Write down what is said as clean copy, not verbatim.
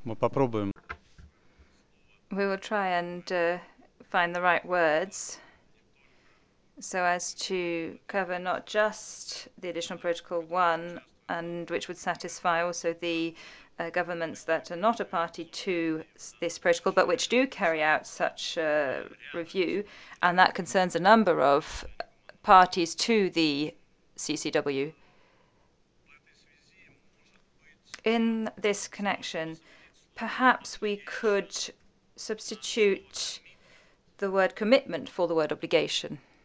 Мы попробуем. We will try and find the right words so as to cover not just the additional protocol 1, and which would satisfy also the governments that are not a party to this protocol but which do carry out such review, and that concerns a number of parties to the CCW. In this connection, perhaps we could substitute the word commitment for the word obligation.